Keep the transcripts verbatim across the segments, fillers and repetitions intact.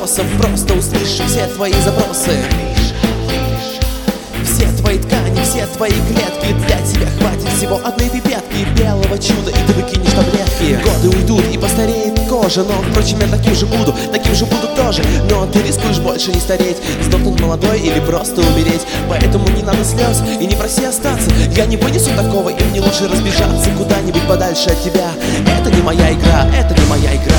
вопросов, просто услышь все твои запросы. Все твои ткани, все твои клетки, для тебя хватит всего одной пипетки белого чуда, и ты выкинешь таблетки. Годы уйдут и постареет кожа, но, впрочем, я таким же буду, таким же буду тоже. Но ты рискуешь больше не стареть, сдохнуть молодой или просто умереть. Поэтому не надо слез и не проси остаться. Я не вынесу такого, и мне лучше разбежаться куда-нибудь подальше от тебя. Это не моя игра, это не моя игра.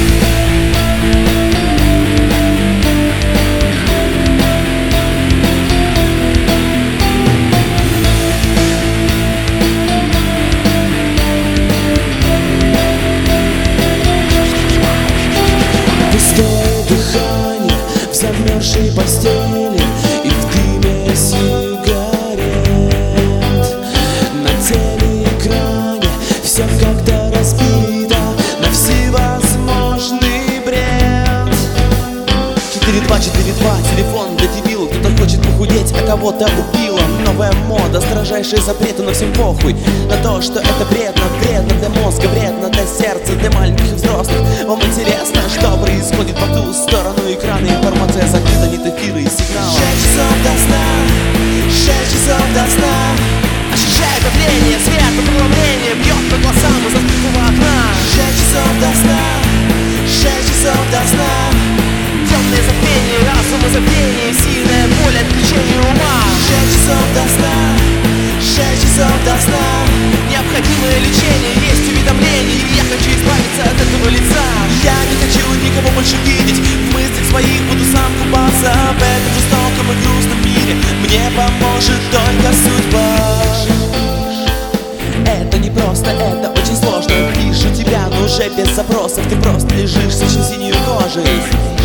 Замерзшей постели и в дыме сигарет, на телеэкране все как-то разбито на всевозможный бред. Четыре два, четыре два, телефон для дебилов. Кто-то хочет похудеть, а кого-то убило. Новая мода, строжайшие запреты, но всем похуй на то, что это вредно. Вредно для мозга, вредно для сердца, для маленьких и взрослых. Вам интересно, что происходит по ту сторону экрана? Информация закрыта, нет эфира и сигнала. Шесть часов до сна, шесть часов до сна. Ощущай давление, свет, управление бьет по глазам из открытого окна. Шесть часов до сна, шесть часов до сна. Темное забвение, разум и забвение, сильная боль, отключение ума. Шесть часов до сна, шесть часов до сна. Необходимое лечение, есть уведомление, и я хочу избавиться от этого лица. Я не хочу никого больше видеть, в мыслях своих буду сам купаться в этом жестоком и грустном мире. Мне поможет только судьба. Это не просто, это очень сложно. Вижу тебя, но уже без запросов. Ты просто лежишь с очень синей кожей.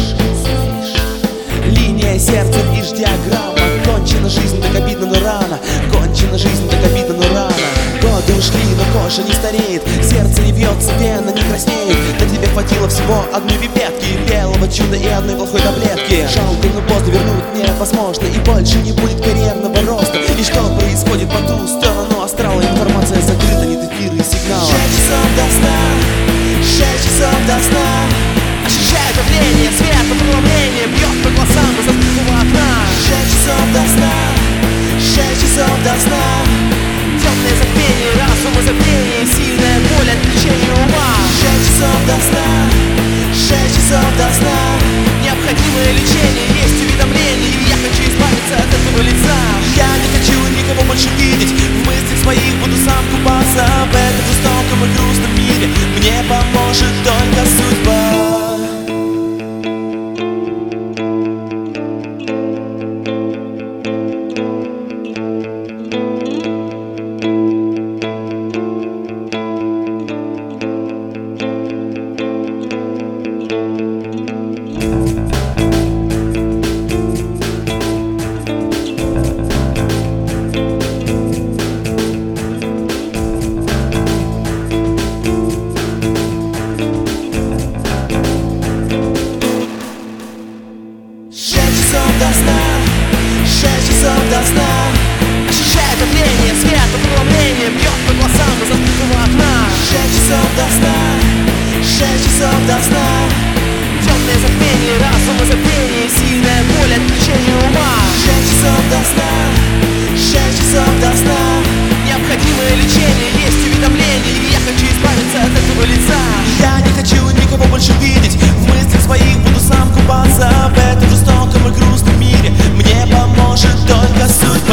Линия сердца, лишь диаграмма. Кончена жизнь, так обидно, но рано. Кончена жизнь, так обидно, но рано. Годы ушли, но кожа не стареет. Сердце не бьется, вена не краснеет. На тебе хватило всего одной пипетки белого чуда и одной плохой таблетки. Жалко, но поздно вернуть невозможно, и больше не будет карьерного роста. И что происходит по ту сторону астрала? Информация закрыта, нет эфира и сигнала. Шесть часов до сна, шесть часов до сна. Ощущай давление, свет, управление бьет по глазам из открытого окна. Шесть часов до сна, шесть часов до сна. Темное забвение, разум и забвение, сильная боль, отключение ума. Шесть часов до сна, шесть часов до сна. Необходимое лечение, есть уведомление, и я хочу избавиться от этого лица. Я не хочу никого больше видеть, в мыслях своих буду сам купаться в этом жестоком и грустном мире. Мне поможет только судьба. До сна, шесть часов до сна. Ощущай давление, свет, управление бьет по глазам из открытого окна. Шесть часов до сна, шесть часов до сна. Темное забвение, разум и забвение, сильная боль, отключение ума. Шесть часов до сна, шесть часов до сна. Необходимое лечение, есть уведомление, и я хочу избавиться от этого лица. Я не хочу никого больше видеть, в мыслях своих буду сам купаться в этом жестоком и грустном мире. Мне поможет только судьба.